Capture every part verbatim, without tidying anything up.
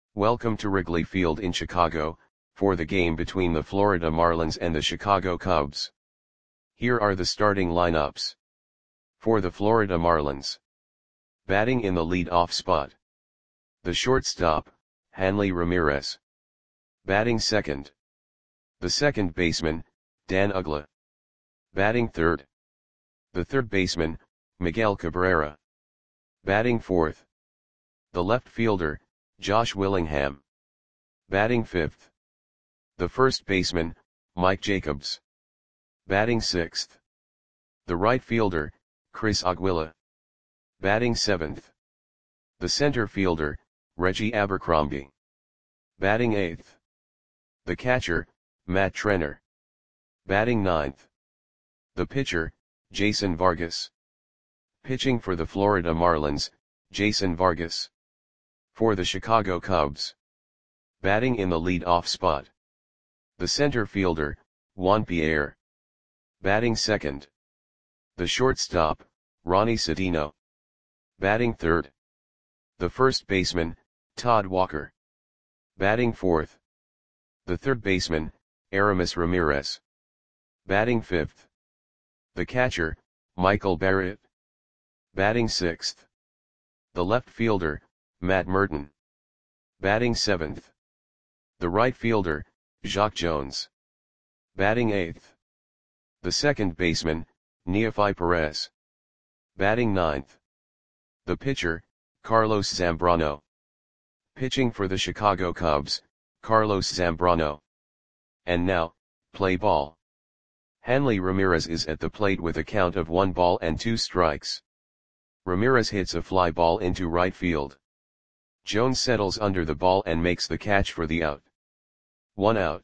Welcome to Wrigley Field in Chicago, for the game between the Florida Marlins and the Chicago Cubs. Here are the starting lineups. For the Florida Marlins. Batting in the lead-off spot. The shortstop, Hanley Ramirez. Batting second. The second baseman, Dan Uggla. Batting third. The third baseman, Miguel Cabrera. Batting fourth. The left fielder, Josh Willingham. Batting fifth. The first baseman, Mike Jacobs. Batting sixth. The right fielder, Chris Aguila. Batting seventh. The center fielder, Reggie Abercrombie. Batting eighth. The catcher, Matt Trenner. Batting ninth. The pitcher, Jason Vargas. Pitching for the Florida Marlins, Jason Vargas. For the Chicago Cubs. Batting in the lead-off spot. The center fielder, Juan Pierre. Batting second. The shortstop, Ronnie Sedino. Batting third. The first baseman, Todd Walker. Batting fourth. The third baseman, Aramis Ramirez. Batting fifth. The catcher, Michael Barrett. Batting sixth. The left fielder, Matt Merton. Batting seventh. The right fielder, Jacque Jones. Batting eighth. The second baseman, Neofi Perez. Batting ninth. The pitcher, Carlos Zambrano. Pitching for the Chicago Cubs, Carlos Zambrano. And now, play ball. Hanley Ramirez is at the plate with a count of one ball and two strikes. Ramirez hits a fly ball into right field. Jones settles under the ball and makes the catch for the out. One out.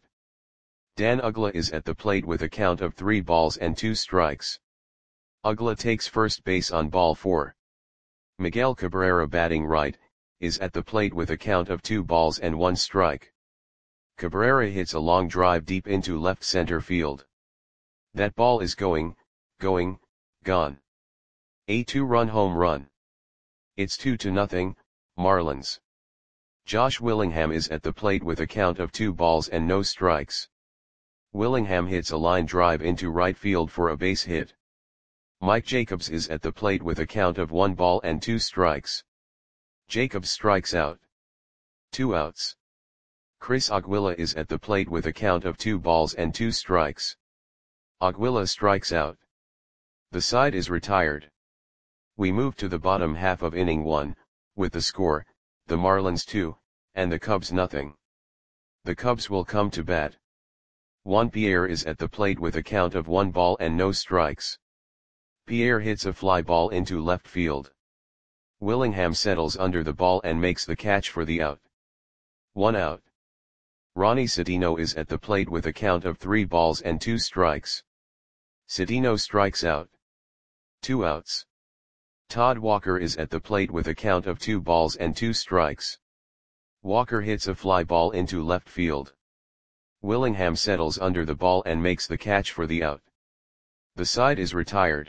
Dan Uggla is at the plate with a count of three balls and two strikes. Uggla takes first base on ball four. Miguel Cabrera, batting right, is at the plate with a count of two balls and one strike. Cabrera hits a long drive deep into left center field. That ball is going, going, gone. A two-run home run. It's two to nothing, Marlins. Josh Willingham is at the plate with a count of two balls and no strikes. Willingham hits a line drive into right field for a base hit. Mike Jacobs is at the plate with a count of one ball and two strikes. Jacobs strikes out. Two outs. Chris Aguila is at the plate with a count of two balls and two strikes. Aguila strikes out. The side is retired. We move to the bottom half of inning one, with the score, the Marlins two, and the Cubs nothing. The Cubs will come to bat. Juan Pierre is at the plate with a count of one ball and no strikes. Pierre hits a fly ball into left field. Willingham settles under the ball and makes the catch for the out. One out. Ronnie Sedino is at the plate with a count of three balls and two strikes. Sedino strikes out. Two outs. Todd Walker is at the plate with a count of two balls and two strikes. Walker hits a fly ball into left field. Willingham settles under the ball and makes the catch for the out. The side is retired.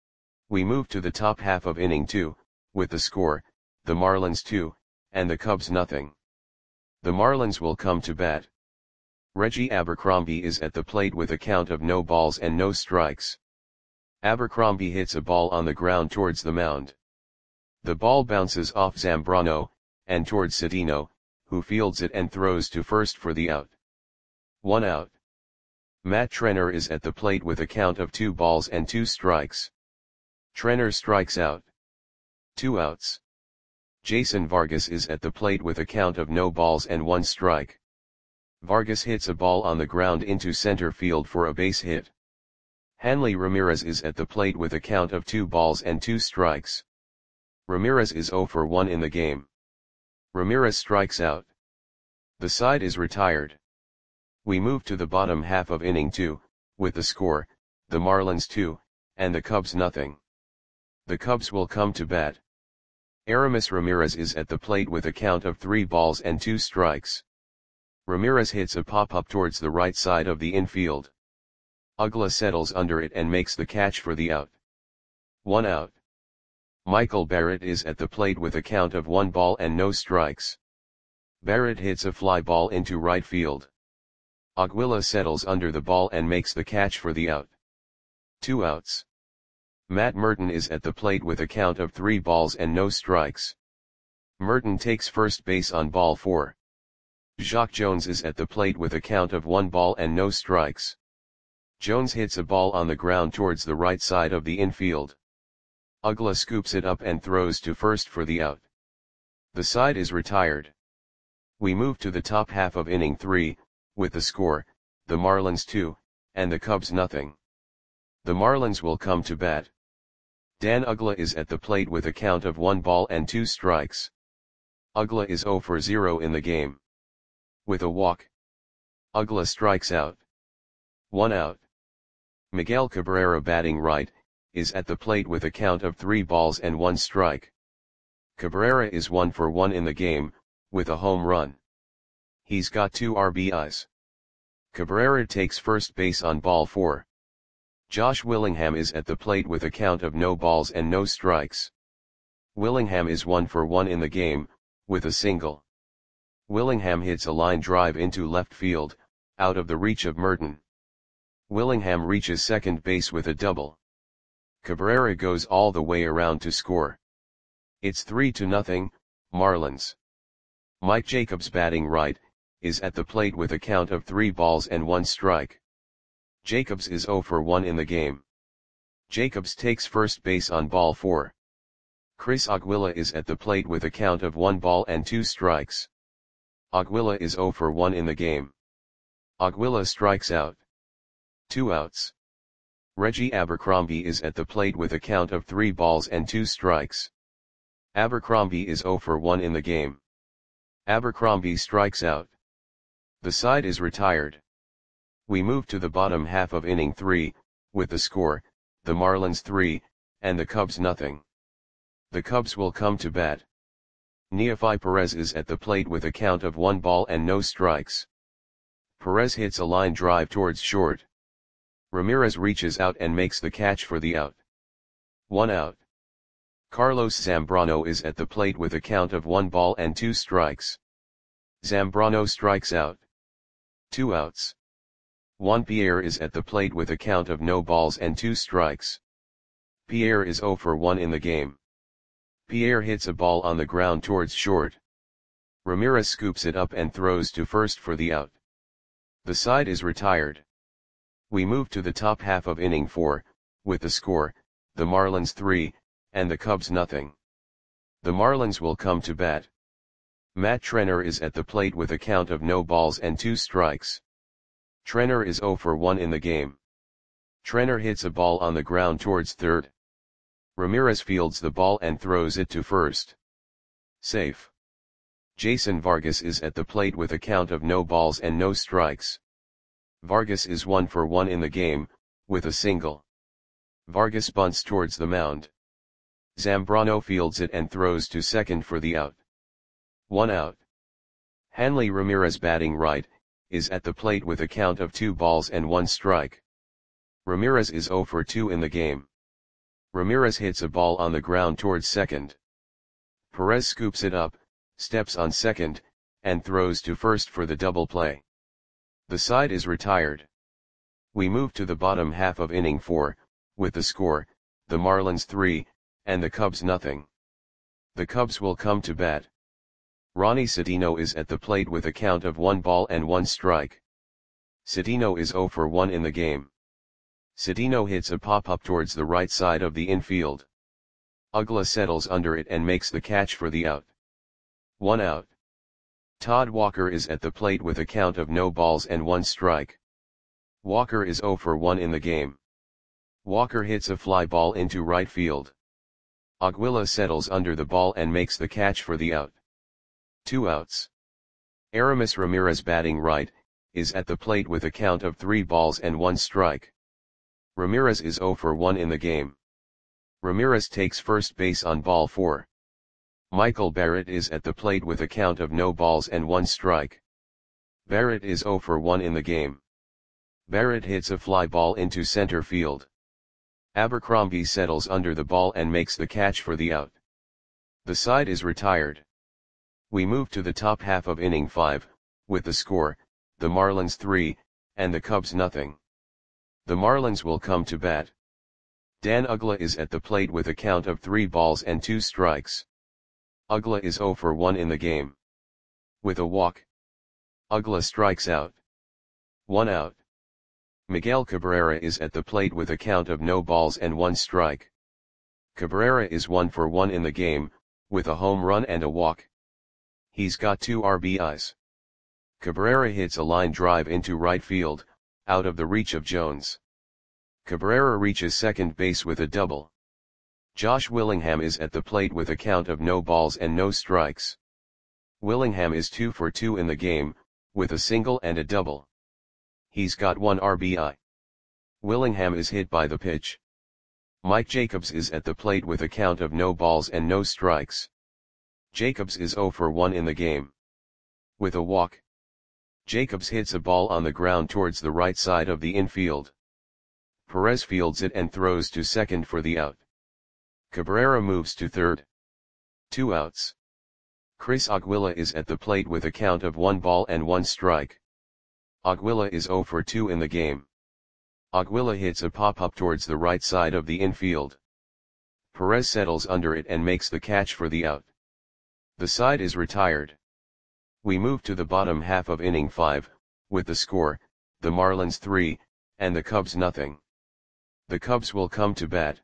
We move to the top half of inning two, with the score, the Marlins two, and the Cubs nothing. The Marlins will come to bat. Reggie Abercrombie is at the plate with a count of no balls and no strikes. Abercrombie hits a ball on the ground towards the mound. The ball bounces off Zambrano, and towards Sedino, who fields it and throws to first for the out. One out. Matt Trenner is at the plate with a count of two balls and two strikes. Trenner strikes out. Two outs. Jason Vargas is at the plate with a count of no balls and one strike. Vargas hits a ball on the ground into center field for a base hit. Hanley Ramirez is at the plate with a count of two balls and two strikes. Ramirez is zero for one in the game. Ramirez strikes out. The side is retired. We move to the bottom half of inning two, with the score, the Marlins two, and the Cubs nothing. The Cubs will come to bat. Aramis Ramirez is at the plate with a count of three balls and two strikes. Ramirez hits a pop-up towards the right side of the infield. Uggla settles under it and makes the catch for the out. One out. Michael Barrett is at the plate with a count of one ball and no strikes. Barrett hits a fly ball into right field. Aguila settles under the ball and makes the catch for the out. Two outs. Matt Merton is at the plate with a count of three balls and no strikes. Merton takes first base on ball four. Jacque Jones is at the plate with a count of one ball and no strikes. Jones hits a ball on the ground towards the right side of the infield. Uggla scoops it up and throws to first for the out. The side is retired. We move to the top half of inning three, with the score, the Marlins two, and the Cubs nothing. The Marlins will come to bat. Dan Uggla is at the plate with a count of one ball and two strikes. Uggla is zero for zero in the game. With a walk, Uggla strikes out. One out. Miguel Cabrera, batting right, is at the plate with a count of three balls and one strike. Cabrera is one for one in the game, with a home run. He's got two R B Is. Cabrera takes first base on ball four. Josh Willingham is at the plate with a count of no balls and no strikes. Willingham is one for one in the game, with a single. Willingham hits a line drive into left field, out of the reach of Merton. Willingham reaches second base with a double. Cabrera goes all the way around to score. It's three to nothing, Marlins. Mike Jacobs, batting right, is at the plate with a count of three balls and one strike. Jacobs is zero for one in the game. Jacobs takes first base on ball four. Chris Aguila is at the plate with a count of one ball and two strikes. Aguila is zero for one in the game. Aguila strikes out. Two outs. Reggie Abercrombie is at the plate with a count of three balls and two strikes. Abercrombie is zero for one in the game. Abercrombie strikes out. The side is retired. We move to the bottom half of inning three, with the score, the Marlins three, and the Cubs nothing. The Cubs will come to bat. Neefi Perez is at the plate with a count of one ball and no strikes. Perez hits a line drive towards short. Ramirez reaches out and makes the catch for the out. One out. Carlos Zambrano is at the plate with a count of one ball and two strikes. Zambrano strikes out. Two outs. Juan Pierre is at the plate with a count of no balls and two strikes. Pierre is zero for one in the game. Pierre hits a ball on the ground towards short. Ramirez scoops it up and throws to first for the out. The side is retired. We move to the top half of inning four, with the score, the Marlins three, and the Cubs nothing. The Marlins will come to bat. Matt Trenner is at the plate with a count of no balls and two strikes. Trenner is zero for one in the game. Trenner hits a ball on the ground towards third. Ramirez fields the ball and throws it to first. Safe. Jason Vargas is at the plate with a count of no balls and no strikes. Vargas is one for one in the game, with a single. Vargas bunts towards the mound. Zambrano fields it and throws to second for the out. One out. Hanley Ramirez, batting right, is at the plate with a count of two balls and one strike. Ramirez is zero for two in the game. Ramirez hits a ball on the ground towards second. Perez scoops it up, steps on second, and throws to first for the double play. The side is retired. We move to the bottom half of inning four, with the score, the Marlins three, and the Cubs nothing. The Cubs will come to bat. Ronnie Cedeno is at the plate with a count of one ball and one strike. Cedeno is zero for one in the game. Cedeno hits a pop-up towards the right side of the infield. Uggla settles under it and makes the catch for the out. One out. Todd Walker is at the plate with a count of no balls and one strike. Walker is zero for one in the game. Walker hits a fly ball into right field. Aguila settles under the ball and makes the catch for the out. Two outs. Aramis Ramirez, batting right, is at the plate with a count of three balls and one strike. Ramirez is zero for one in the game. Ramirez takes first base on ball four. Michael Barrett is at the plate with a count of no balls and one strike. Barrett is zero for one in the game. Barrett hits a fly ball into center field. Abercrombie settles under the ball and makes the catch for the out. The side is retired. We move to the top half of inning five, with the score, the Marlins three, and the Cubs nothing. The Marlins will come to bat. Dan Uggla is at the plate with a count of three balls and two strikes. Uggla is zero for one in the game. With a walk, Uggla strikes out. One out. Miguel Cabrera is at the plate with a count of no balls and one strike. Cabrera is one for one in the game, with a home run and a walk. He's got two R B Is. Cabrera hits a line drive into right field, out of the reach of Jones. Cabrera reaches second base with a double. Josh Willingham is at the plate with a count of no balls and no strikes. Willingham is two for two in the game, with a single and a double. He's got one R B I. Willingham is hit by the pitch. Mike Jacobs is at the plate with a count of no balls and no strikes. Jacobs is zero for one in the game. With a walk, Jacobs hits a ball on the ground towards the right side of the infield. Perez fields it and throws to second for the out. Cabrera moves to third. Two outs. Chris Aguila is at the plate with a count of one ball and one strike. Aguila is zero for two in the game. Aguila hits a pop-up towards the right side of the infield. Perez settles under it and makes the catch for the out. The side is retired. We move to the bottom half of inning five, with the score, the Marlins three, and the Cubs nothing. The Cubs will come to bat.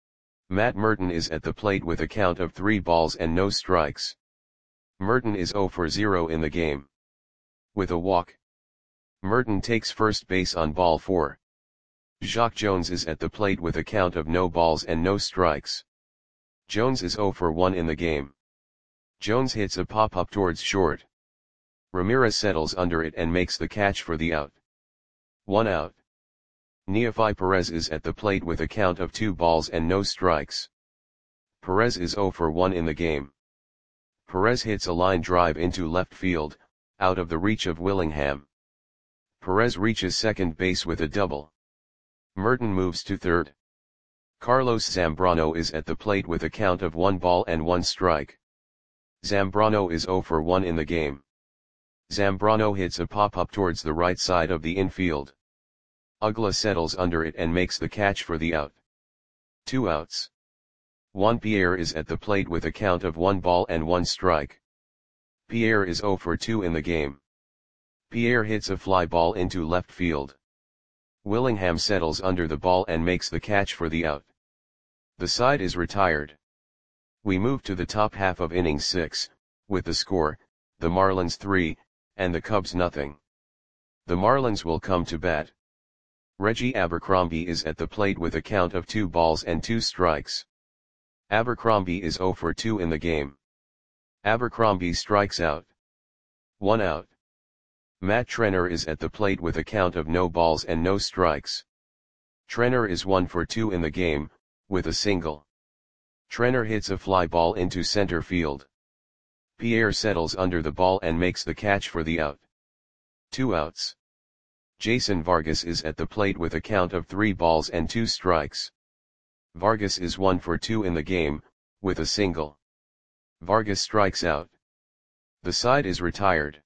Matt Merton is at the plate with a count of three balls and no strikes. Merton is zero for zero in the game. With a walk, Merton takes first base on ball four. Jacque Jones is at the plate with a count of no balls and no strikes. Jones is zero for one in the game. Jones hits a pop-up towards short. Ramirez settles under it and makes the catch for the out. One out. Neofi Perez is at the plate with a count of two balls and no strikes. Perez is zero for one in the game. Perez hits a line drive into left field, out of the reach of Willingham. Perez reaches second base with a double. Merton moves to third. Carlos Zambrano is at the plate with a count of one ball and one strike. Zambrano is zero for one in the game. Zambrano hits a pop-up towards the right side of the infield. Uggla settles under it and makes the catch for the out. Two outs. Juan Pierre is at the plate with a count of one ball and one strike. Pierre is zero for two in the game. Pierre hits a fly ball into left field. Willingham settles under the ball and makes the catch for the out. The side is retired. We move to the top half of inning six, with the score, the Marlins three, and the Cubs nothing. The Marlins will come to bat. Reggie Abercrombie is at the plate with a count of two balls and two strikes. Abercrombie is zero for two in the game. Abercrombie strikes out. One out. Matt Trenner is at the plate with a count of no balls and no strikes. Trenner is one for two in the game, with a single. Trenner hits a fly ball into center field. Pierre settles under the ball and makes the catch for the out. Two outs. Jason Vargas is at the plate with a count of three balls and two strikes. Vargas is one for two in the game, with a single. Vargas strikes out. The side is retired.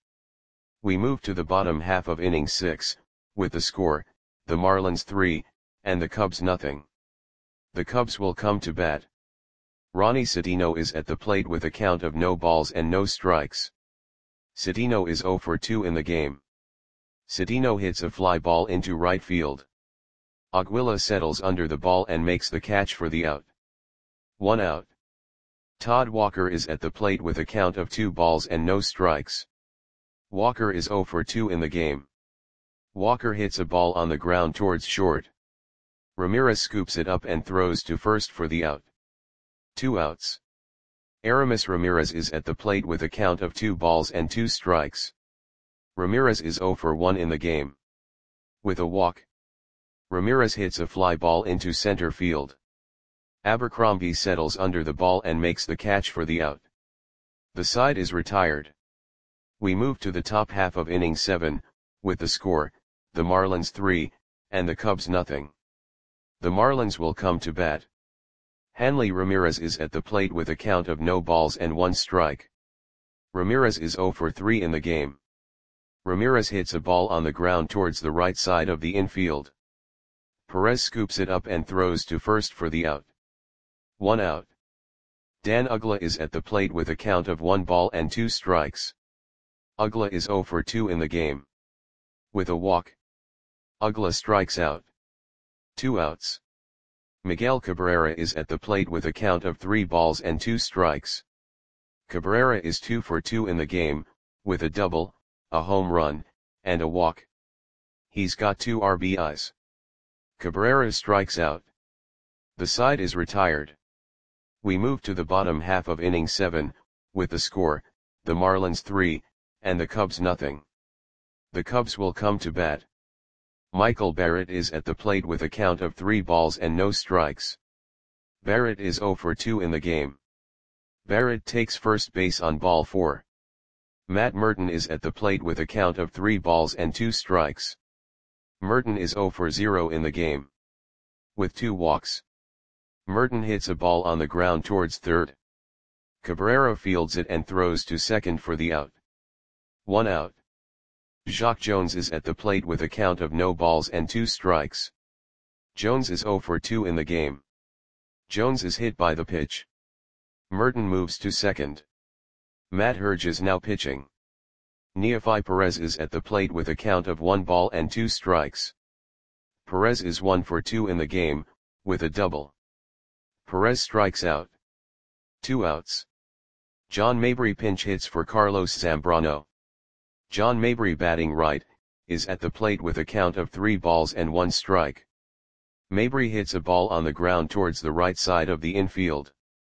We move to the bottom half of inning six, with the score, the Marlins three, and the Cubs nothing. The Cubs will come to bat. Ronnie Citino is at the plate with a count of no balls and no strikes. Citino is zero for two in the game. Citino hits a fly ball into right field. Aguila settles under the ball and makes the catch for the out. One out. Todd Walker is at the plate with a count of two balls and no strikes. Walker is zero for two in the game. Walker hits a ball on the ground towards short. Ramirez scoops it up and throws to first for the out. Two outs. Aramis Ramirez is at the plate with a count of two balls and two strikes. Ramirez is zero for one in the game. With a walk, Ramirez hits a fly ball into center field. Abercrombie settles under the ball and makes the catch for the out. The side is retired. We move to the top half of inning seven, with the score, the Marlins three, and the Cubs nothing. The Marlins will come to bat. Hanley Ramirez is at the plate with a count of no balls and one strike. Ramirez is zero for three in the game. Ramirez hits a ball on the ground towards the right side of the infield. Perez scoops it up and throws to first for the out. One out. Dan Uggla is at the plate with a count of one ball and two strikes. Uggla is zero for two in the game. With a walk, Uggla strikes out. Two outs. Miguel Cabrera is at the plate with a count of three balls and two strikes. Cabrera is two for two in the game, with a double, a home run, and a walk. He's got two R B Is. Cabrera strikes out. The side is retired. We move to the bottom half of inning seven, with the score, the Marlins three, and the Cubs nothing. The Cubs will come to bat. Michael Barrett is at the plate with a count of three balls and no strikes. Barrett is zero for two in the game. Barrett takes first base on ball four. Matt Merton is at the plate with a count of three balls and two strikes. Merton is zero for zero in the game. With two walks. Merton hits a ball on the ground towards third. Cabrera fields it and throws to second for the out. One out. Jacque Jones is at the plate with a count of no balls and two strikes. Jones is zero for two in the game. Jones is hit by the pitch. Merton moves to second. Matt Herge is now pitching. Neofi Perez is at the plate with a count of one ball and two strikes. Perez is one for two in the game, with a double. Perez strikes out. Two outs. John Mabry pinch hits for Carlos Zambrano. John Mabry, batting right, is at the plate with a count of three balls and one strike. Mabry hits a ball on the ground towards the right side of the infield.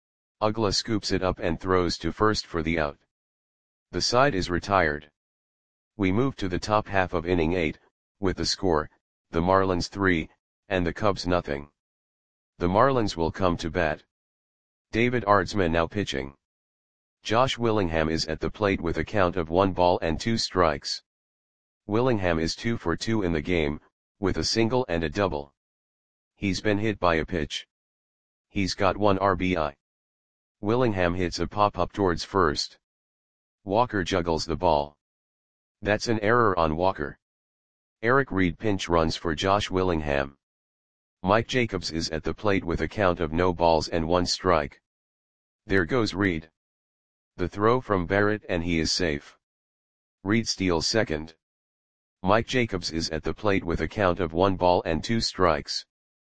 Uggla scoops it up and throws to first for the out. The side is retired. We move to the top half of inning eight, with the score, the Marlins three, and the Cubs nothing. The Marlins will come to bat. David Aardsma now pitching. Josh Willingham is at the plate with a count of one ball and two strikes. Willingham is two for two in the game, with a single and a double. He's been hit by a pitch. He's got one R B I. Willingham hits a pop-up towards first. Walker juggles the ball. That's an error on Walker. Eric Reed pinch runs for Josh Willingham. Mike Jacobs is at the plate with a count of no balls and one strike. There goes Reed. The throw from Barrett and he is safe. Reed steals second. Mike Jacobs is at the plate with a count of one ball and two strikes.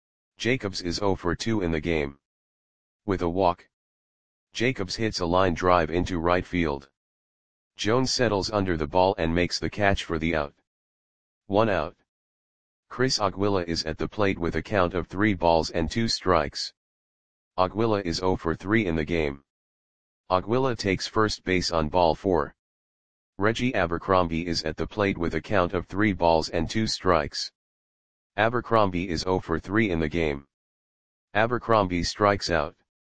Jacobs is zero for two in the game. With a walk. Jacobs hits a line drive into right field. Jones settles under the ball and makes the catch for the out. One out. Chris Aguila is at the plate with a count of three balls and two strikes. Aguila is zero for three in the game. Aguila takes first base on ball four. Reggie Abercrombie is at the plate with a count of three balls and two strikes. Abercrombie is zero for three in the game. Abercrombie strikes out.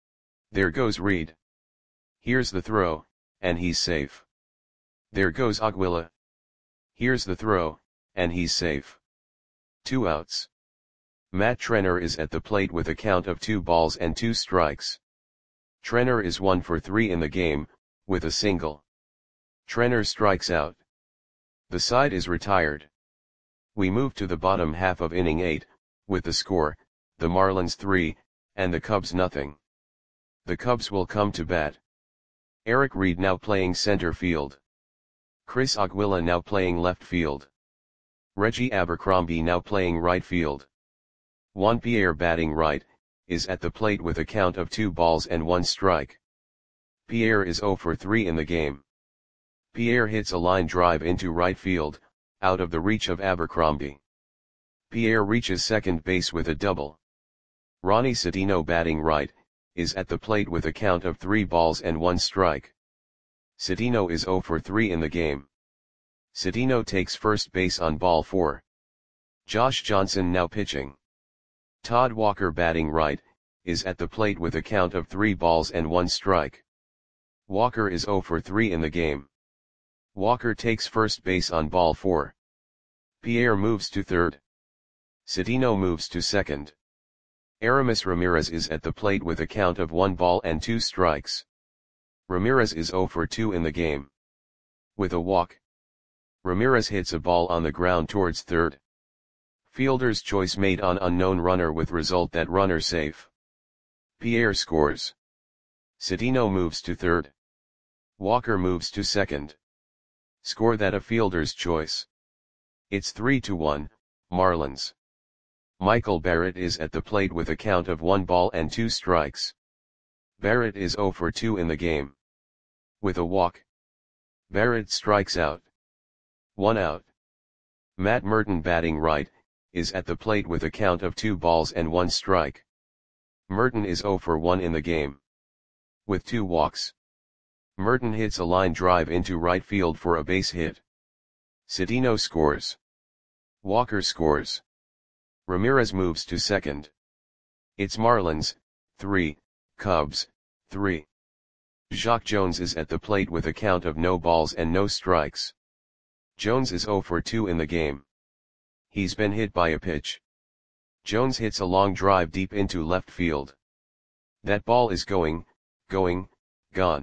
There goes Reed. Here's the throw, and he's safe. There goes Aguila. Here's the throw, and he's safe. Two outs. Matt Trenner is at the plate with a count of two balls and two strikes. Trenner is one for three in the game, with a single. Trenner strikes out. The side is retired. We move to the bottom half of inning eight, with the score, the Marlins three, and the Cubs nothing. The Cubs will come to bat. Eric Reed now playing center field. Chris Aguila now playing left field. Reggie Abercrombie now playing right field. Juan Pierre, batting right, is at the plate with a count of two balls and one strike. Pierre is zero for three in the game. Pierre hits a line drive into right field, out of the reach of Abercrombie. Pierre reaches second base with a double. Ronnie Cedeno, batting right, is at the plate with a count of three balls and one strike. Cedeno is zero for three in the game. Cedeno takes first base on ball four. Josh Johnson now pitching. Todd Walker, batting right, is at the plate with a count of three balls and one strike. Walker is zero for three in the game. Walker takes first base on ball four. Pierre moves to third. Cedeno moves to second. Aramis Ramirez is at the plate with a count of one ball and two strikes. Ramirez is zero for two in the game. With a walk. Ramirez hits a ball on the ground towards third. Fielder's choice made on unknown runner with result that runner safe. Pierre scores. Cedeno moves to third. Walker moves to second. Score that a fielder's choice. It's three to one, Marlins. Michael Barrett is at the plate with a count of one ball and two strikes. Barrett is zero for two in the game. With a walk. Barrett strikes out. One out. Matt Merton, batting right, is at the plate with a count of two balls and one strike. Merton is zero for one in the game. With two walks. Merton hits a line drive into right field for a base hit. Cedeno scores. Walker scores. Ramirez moves to second. It's Marlins, three, Cubs, three. Jacque Jones is at the plate with a count of no balls and no strikes. Jones is zero for two in the game. He's been hit by a pitch. Jones hits a long drive deep into left field. That ball is going, going, gone.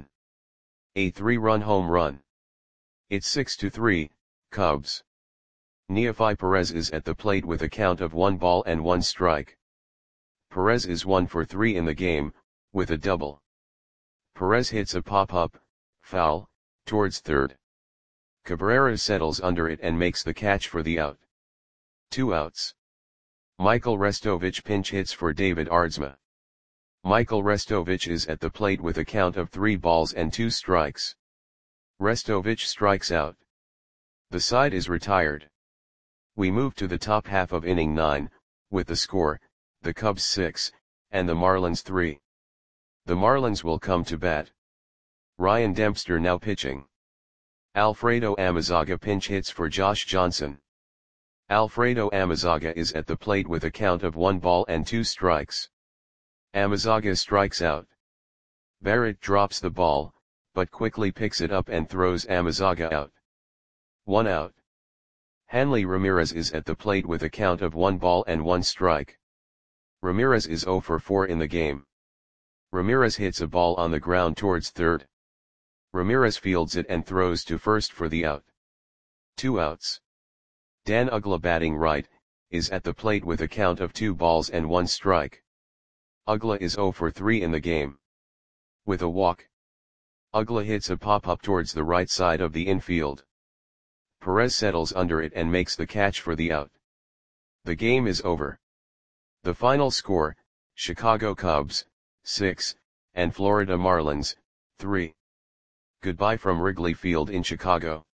A three-run home run. It's six to three, Cubs. Neefi Perez is at the plate with a count of one ball and one strike. Perez is one for three in the game, with a double. Perez hits a pop-up, foul, towards third. Cabrera settles under it and makes the catch for the out. Two outs. Michael Restovich pinch hits for David Aardsma. Michael Restovich is at the plate with a count of three balls and two strikes. Restovich strikes out. The side is retired. We move to the top half of inning nine, with the score, the Cubs six, and the Marlins three. The Marlins will come to bat. Ryan Dempster now pitching. Alfredo Amezaga pinch hits for Josh Johnson. Alfredo Amezaga is at the plate with a count of one ball and two strikes. Amezaga strikes out. Barrett drops the ball, but quickly picks it up and throws Amezaga out. One out. Hanley Ramirez is at the plate with a count of one ball and one strike. Ramirez is zero for four in the game. Ramirez hits a ball on the ground towards third. Ramirez fields it and throws to first for the out. Two outs. Dan Uggla, batting right, is at the plate with a count of two balls and one strike. Uggla is zero for three in the game. With a walk. Uggla hits a pop-up towards the right side of the infield. Perez settles under it and makes the catch for the out. The game is over. The final score, Chicago Cubs, six, and Florida Marlins, three. Goodbye from Wrigley Field in Chicago.